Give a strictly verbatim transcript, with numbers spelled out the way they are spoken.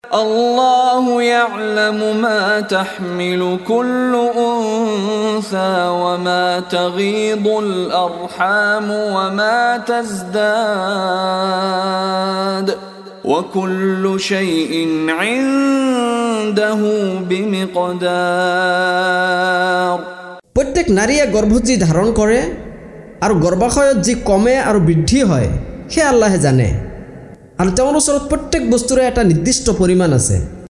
الله يعلم ما تحمل كل أنثى وما تغيض الأرحام وما تزداد وكل شيء عنده بمقدار. প্রত্যেক নারীয়ে গর্ভত যি ধারণ কৰে আৰু গৰ্ভাশয়ত যি কমে আৰু বৃদ্ধি হয় সেই আল্লাহে জানে। আৰু তেওঁৰ ওচৰত প্ৰত্যেক বস্তুৰে এটা নিৰ্দিষ্ট পৰিমাণ আছে।